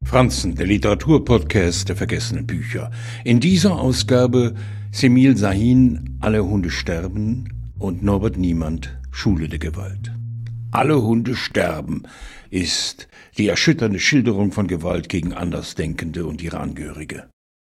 Franzen, der Literaturpodcast der vergessenen Bücher. In dieser Ausgabe Semil Sahin, Alle Hunde sterben und Norbert Niemand, Schule der Gewalt. Alle Hunde sterben ist die erschütternde Schilderung von Gewalt gegen Andersdenkende und ihre Angehörige.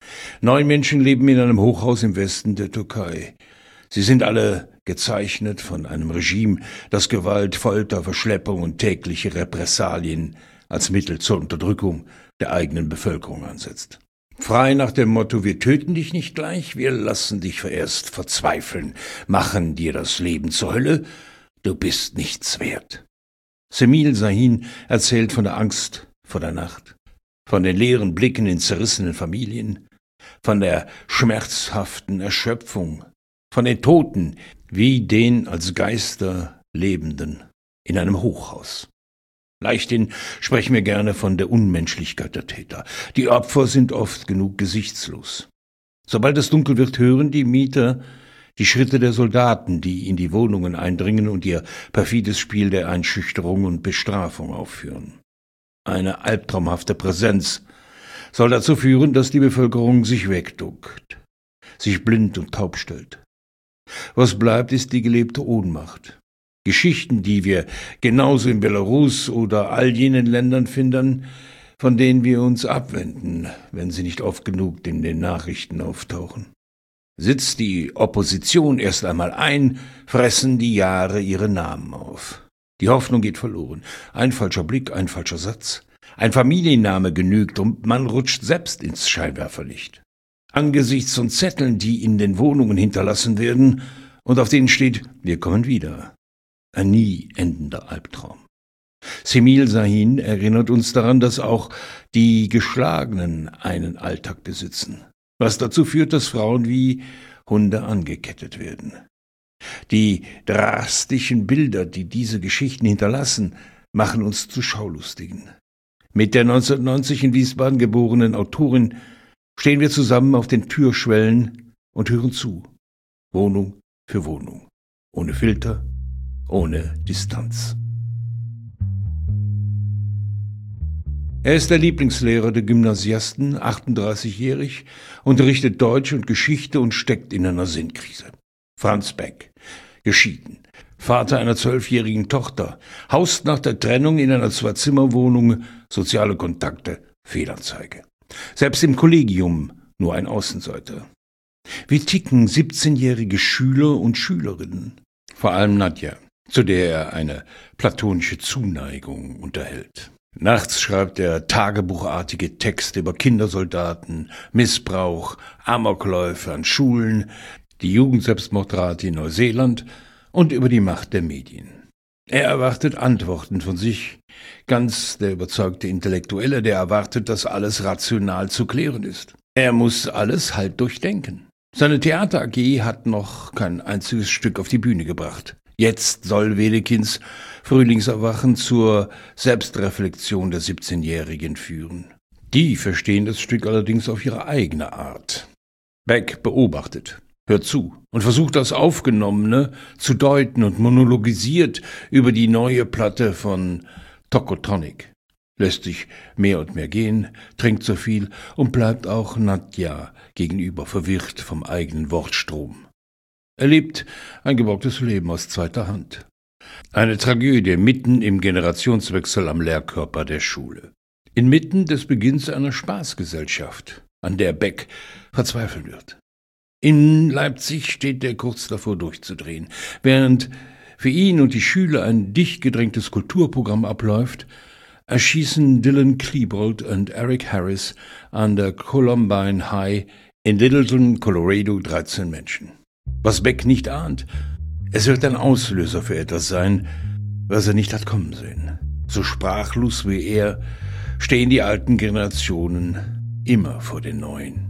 9 Menschen leben in einem Hochhaus im Westen der Türkei. Sie sind alle gezeichnet von einem Regime, das Gewalt, Folter, Verschleppung und tägliche Repressalien als Mittel zur Unterdrückung der eigenen Bevölkerung ansetzt. Frei nach dem Motto, wir töten dich nicht gleich, wir lassen dich erst verzweifeln, machen dir das Leben zur Hölle, du bist nichts wert. Semil Sahin erzählt von der Angst vor der Nacht, von den leeren Blicken in zerrissenen Familien, von der schmerzhaften Erschöpfung, von den Toten wie den als Geister Lebenden in einem Hochhaus. Leichthin sprechen wir gerne von der Unmenschlichkeit der Täter. Die Opfer sind oft genug gesichtslos. Sobald es dunkel wird, hören die Mieter die Schritte der Soldaten, die in die Wohnungen eindringen und ihr perfides Spiel der Einschüchterung und Bestrafung aufführen. Eine albtraumhafte Präsenz soll dazu führen, dass die Bevölkerung sich wegduckt, sich blind und taub stellt. Was bleibt, ist die gelebte Ohnmacht. Geschichten, die wir genauso in Belarus oder all jenen Ländern finden, von denen wir uns abwenden, wenn sie nicht oft genug in den Nachrichten auftauchen. Sitzt die Opposition erst einmal ein, fressen die Jahre ihre Namen auf. Die Hoffnung geht verloren. Ein falscher Blick, ein falscher Satz. Ein Familienname genügt und man rutscht selbst ins Scheinwerferlicht. Angesichts von Zetteln, die in den Wohnungen hinterlassen werden und auf denen steht, wir kommen wieder. Ein nie endender Albtraum. Semil Sahin erinnert uns daran, dass auch die Geschlagenen einen Alltag besitzen, was dazu führt, dass Frauen wie Hunde angekettet werden. Die drastischen Bilder, die diese Geschichten hinterlassen, machen uns zu Schaulustigen. Mit der 1990 in Wiesbaden geborenen Autorin stehen wir zusammen auf den Türschwellen und hören zu. Wohnung für Wohnung. Ohne Filter, ohne Distanz. Er ist der Lieblingslehrer der Gymnasiasten, 38-jährig, unterrichtet Deutsch und Geschichte und steckt in einer Sinnkrise. Franz Beck, geschieden, Vater einer 12-jährigen Tochter, haust nach der Trennung in einer 2-Zimmer-Wohnung, soziale Kontakte, Fehlanzeige. Selbst im Kollegium nur ein Außenseiter. Wie ticken 17-jährige Schüler und Schülerinnen? Vor allem Nadja, zu der er eine platonische Zuneigung unterhält. Nachts schreibt er tagebuchartige Texte über Kindersoldaten, Missbrauch, Amokläufe an Schulen, die Jugendselbstmordrate in Neuseeland und über die Macht der Medien. Er erwartet Antworten von sich, ganz der überzeugte Intellektuelle, der erwartet, dass alles rational zu klären ist. Er muss alles halb durchdenken. Seine Theater AG hat noch kein einziges Stück auf die Bühne gebracht. Jetzt soll Wedekins Frühlingserwachen zur Selbstreflexion der 17-Jährigen führen. Die verstehen das Stück allerdings auf ihre eigene Art. Beck beobachtet, hört zu und versucht das Aufgenommene zu deuten und monologisiert über die neue Platte von Tokotronic. Lässt sich mehr und mehr gehen, trinkt so viel und bleibt auch Nadja gegenüber verwirrt vom eigenen Wortstrom. Er lebt ein geborgtes Leben aus zweiter Hand. Eine Tragödie mitten im Generationswechsel am Lehrkörper der Schule. Inmitten des Beginns einer Spaßgesellschaft, an der Beck verzweifeln wird. In Leipzig steht er kurz davor durchzudrehen. Während für ihn und die Schüler ein dicht gedrängtes Kulturprogramm abläuft, erschießen Dylan Klebold und Eric Harris an der Columbine High in Littleton, Colorado 13 Menschen. Was Beck nicht ahnt, es wird ein Auslöser für etwas sein, was er nicht hat kommen sehen. So sprachlos wie er stehen die alten Generationen immer vor den neuen.